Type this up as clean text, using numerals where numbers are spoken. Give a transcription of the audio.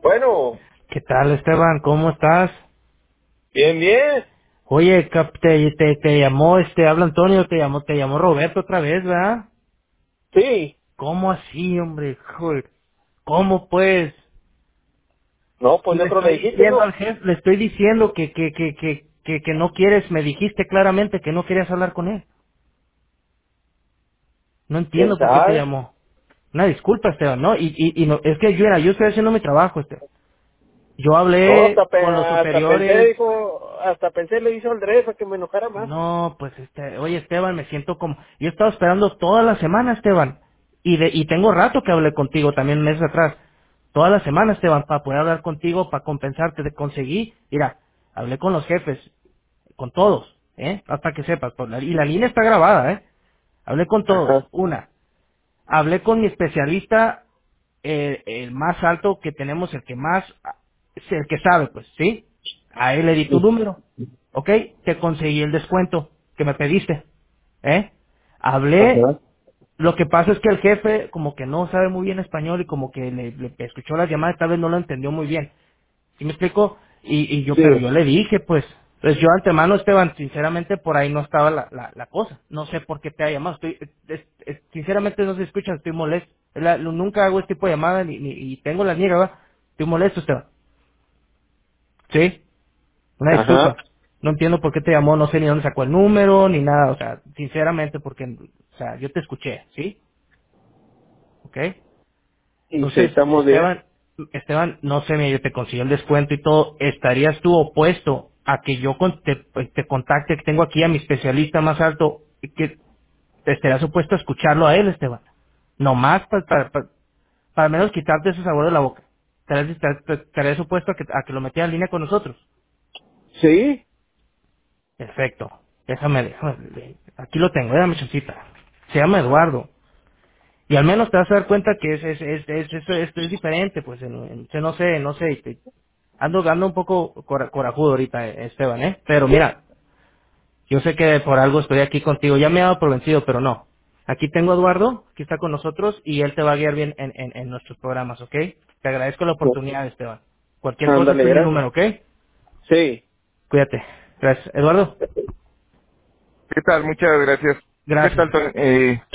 Bueno, ¿Qué tal, Esteban? ¿Cómo estás? bien, bien. Oye, te llamó, habla Antonio, te llamó Roberto otra vez, ¿verdad? Sí. ¿Cómo así, hombre? Joder, ¿cómo pues? No, Si pues le otro le estoy dijiste, diciendo al ¿no? jefe, le estoy diciendo que no quieres, me dijiste claramente que no querías hablar con él. No ¿Quién entiendo por qué te sabe? llamó. Una disculpa, Esteban, ¿no? Y no, es que yo estoy haciendo mi trabajo, Esteban. Yo No, hablé con los hasta pensé, superiores. dijo, hasta pensé le hizo al revés para que me enojara más. No, pues oye Esteban, me siento como, yo he estado esperando toda la semana, Esteban, y tengo rato que hablé contigo también meses atrás, toda la semana, Esteban, para poder hablar contigo, para compensarte, de conseguí, mira, hablé con los jefes, con todos, hasta que sepas, y la línea está grabada, hablé con todos, Ajá, hablé con mi especialista, el más alto que tenemos, el que más, el que sabe, pues, ¿sí? A él le di tu sí. número, ¿ok? Te conseguí el descuento que me pediste, ¿eh? Hablé, Ajá. lo que pasa es que el jefe como que no sabe muy bien español y como que le escuchó las llamadas, tal vez no lo entendió muy bien. ¿Sí me explico? Pero Sí. yo le dije, pues yo antemano, Esteban, sinceramente por ahí no estaba la cosa. No sé por qué te ha llamado. Sinceramente no se escucha, estoy molesto. Nunca hago este tipo de llamada y tengo la niega, ¿va? Estoy molesto, Esteban. ¿Sí? Una Ajá. disculpa. No entiendo por qué te llamó, no sé ni dónde sacó el número, ni nada, o sea, sinceramente porque, o sea, yo te escuché, ¿sí? ¿Ok? Y sí, Entonces, estamos bien. Esteban, no sé, mira, yo te consiguió el descuento y todo. ¿Estarías tú opuesto a que yo te contacte, que tengo aquí a mi especialista más alto, y que te estarías opuesto a escucharlo a él, Esteban? Nomás para al menos quitarte ese sabor de la boca. ¿Estarías opuesto a que lo metiera en línea con nosotros? Sí. Perfecto. Aquí lo tengo, era mi chancita. Se llama Eduardo. Y al menos te vas a dar cuenta que esto es diferente, pues, no sé, ando un poco corajudo ahorita, Esteban, Pero mira, yo sé que por algo estoy aquí contigo, ya me he dado por vencido, pero no. Aquí tengo a Eduardo, que está con nosotros, y él te va a guiar bien en nuestros programas, ¿ok? Te agradezco la oportunidad, Esteban. Cualquier cosa, Ándale, este es mi gracias. número, ¿ok? Sí. Cuídate. Gracias. Eduardo, ¿Qué tal? Muchas gracias. ¿Qué gracias. tal, Tony?